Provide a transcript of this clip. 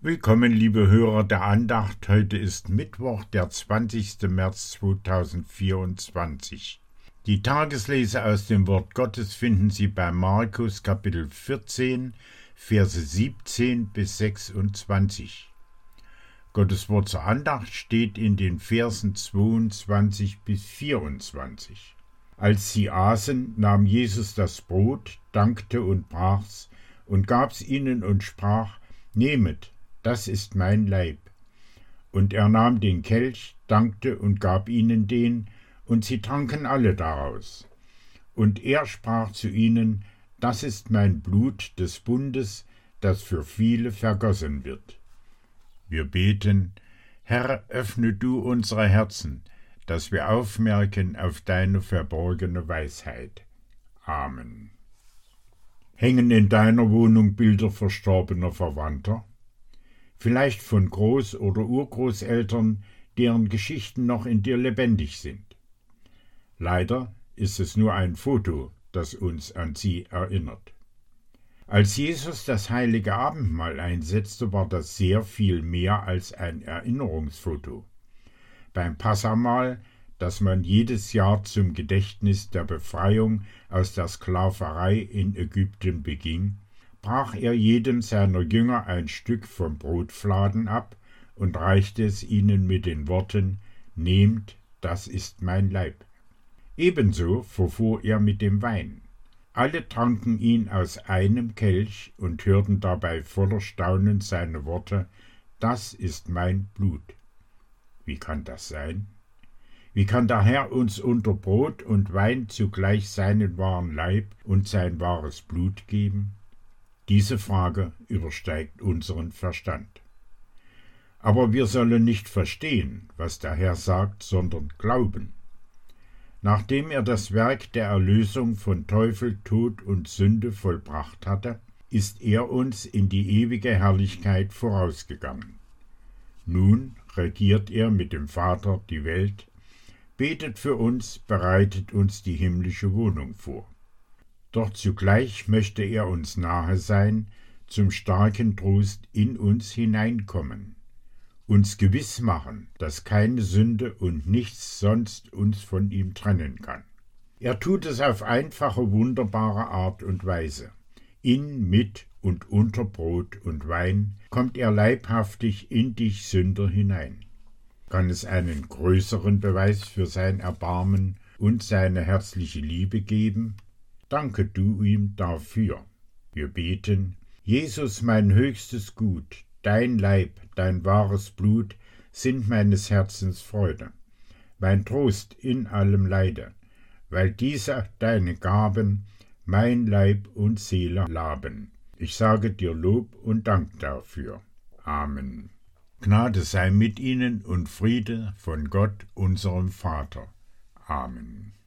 Willkommen, liebe Hörer der Andacht. Heute ist Mittwoch, der 20. März 2024. Die Tageslese aus dem Wort Gottes finden Sie bei Markus Kapitel 14, Verse 17 bis 26. Gottes Wort zur Andacht steht in den Versen 22 bis 24. Als sie aßen, nahm Jesus das Brot, dankte und brach's und gab's ihnen und sprach: Nehmet, das ist mein Leib. Und er nahm den Kelch, dankte und gab ihnen den, und sie tranken alle daraus. Und er sprach zu ihnen: Das ist mein Blut des Bundes, das für viele vergossen wird. Wir beten: Herr, öffne du unsere Herzen, dass wir aufmerken auf deine verborgene Weisheit. Amen. Hängen in deiner Wohnung Bilder verstorbener Verwandter? Vielleicht von Groß- oder Urgroßeltern, deren Geschichten noch in dir lebendig sind. Leider ist es nur ein Foto, das uns an sie erinnert. Als Jesus das heilige Abendmahl einsetzte, war das sehr viel mehr als ein Erinnerungsfoto. Beim Passahmahl, das man jedes Jahr zum Gedächtnis der Befreiung aus der Sklaverei in Ägypten beging, brach er jedem seiner Jünger ein Stück vom Brotfladen ab und reichte es ihnen mit den Worten: Nehmt, das ist mein Leib. Ebenso verfuhr er mit dem Wein. Alle tranken ihn aus einem Kelch und hörten dabei voller Staunen seine Worte: Das ist mein Blut. Wie kann das sein? Wie kann der Herr uns unter Brot und Wein zugleich seinen wahren Leib und sein wahres Blut geben? Diese Frage übersteigt unseren Verstand. Aber wir sollen nicht verstehen, was der Herr sagt, sondern glauben. Nachdem er das Werk der Erlösung von Teufel, Tod und Sünde vollbracht hatte, ist er uns in die ewige Herrlichkeit vorausgegangen. Nun regiert er mit dem Vater die Welt, betet für uns, bereitet uns die himmlische Wohnung vor. Doch zugleich möchte er uns nahe sein, zum starken Trost in uns hineinkommen, uns gewiss machen, dass keine Sünde und nichts sonst uns von ihm trennen kann. Er tut es auf einfache, wunderbare Art und Weise. In, mit und unter Brot und Wein kommt er leibhaftig in dich Sünder hinein. Kann es einen größeren Beweis für sein Erbarmen und seine herzliche Liebe geben? Danke du ihm dafür. Wir beten: Jesus, mein höchstes Gut, dein Leib, dein wahres Blut sind meines Herzens Freude, mein Trost in allem Leide, weil diese deine Gaben mein Leib und Seele laben. Ich sage dir Lob und Dank dafür. Amen. Gnade sei mit ihnen und Friede von Gott, unserem Vater. Amen.